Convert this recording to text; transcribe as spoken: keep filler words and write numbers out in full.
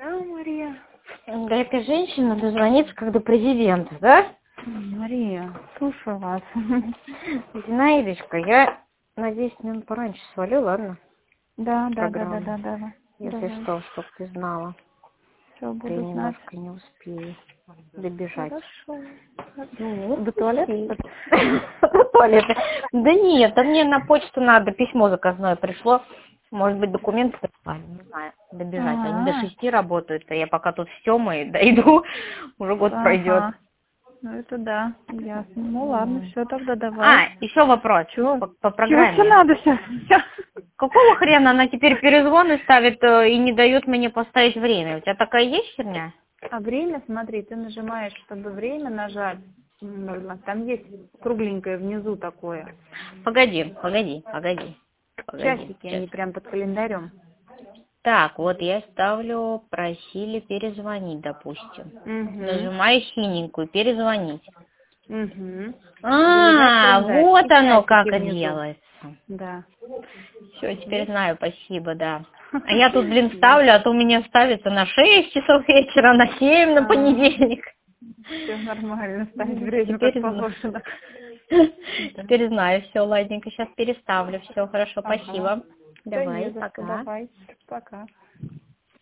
Да, Мария. До этой женщины надо звониться, как до президента, да? Мария, слушаю вас. Зинаидочка, я на десять минут пораньше свалю, ладно? Да, да, да, да, Программу. да, да, да. Если Давай. что, чтоб ты знала. Все, Ты буду знать. немножко не успею добежать. Хорошо. Ну, До туалета? успею. До туалета. Да нет, да мне на почту надо, письмо заказное пришло. Может быть, документы прислали, не знаю, добежать. Они до Ага. шести работают, а я пока тут с Тёмой дойду, уже год пройдет. Ага. Ну это да, ясно. Ну ладно, все тогда А, давай. еще вопрос Чего? по, по Чего тебе программе. надо сейчас? Какого хрена она теперь перезвоны ставит э, и не дает мне поставить время? У тебя такая есть херня? А время, смотри, ты нажимаешь, чтобы время нажать. М, Там есть кругленькое внизу такое. Погоди, погоди, погоди. Погоди. Часики, Сейчас. они прям под календарем. Так, вот я ставлю, просили перезвонить, допустим. Угу. Нажимаю синенькую, перезвонить. Угу. Завязать А, календарь. вот И оно часики как внизу. делается. Да. Все, теперь знаю, спасибо, да. А я тут, блин, ставлю, а то у меня ставится на шесть часов вечера, на семь на понедельник. Все нормально, ставить время как Теперь знаю. положено. Да. Теперь знаю, все, ладненько, сейчас переставлю. Все, хорошо, Ага. спасибо. Да не Давай, за что, пока. давай. Пока.